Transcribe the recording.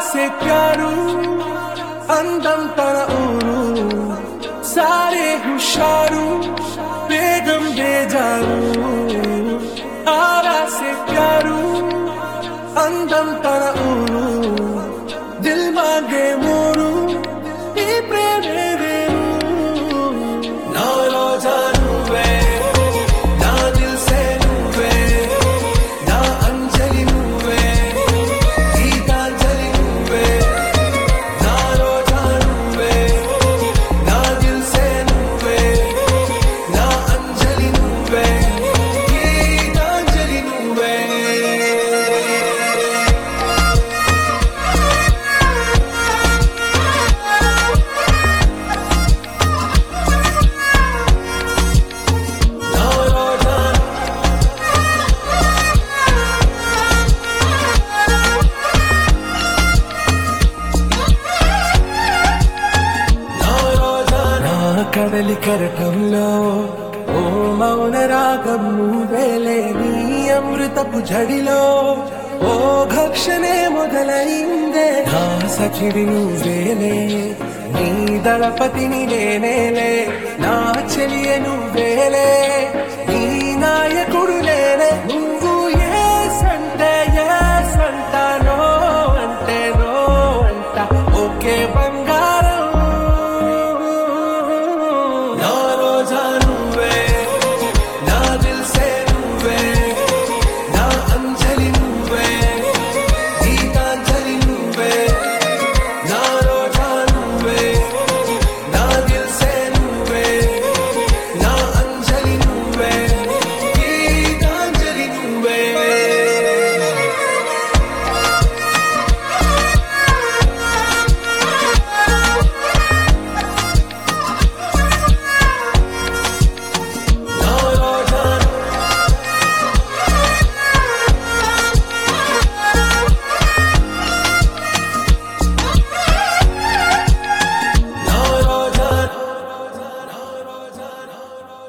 से प्यारू అందం తన ఊరు సారే హుషారు బేగం బేజారు ఆరా से प्यारू అందం తన ఊరు దిల్ మాంగే మోరు ఈ ప్రేమే వేరు నా రోజా నువ్వే నా దిల్ సే నువ్వే నా అంజలి నువ్వే గీతాంజలి నువ్వే నా రోజా నువ్వే నా దిల్ సే నువ్వే నా అంజలి నువ్వే గీతాంజలి నువ్వే కడలి కరటంలో ఓ మౌన రాగం నువ్వేలే నీ అమృతపు జడిలో ఓ ఘర్షణే మొదలైందే నా సఖిడి నువ్వేలే నీ దళపతిని నేనేలే నా చెలియ నువ్వేలే నీ నాయకుడు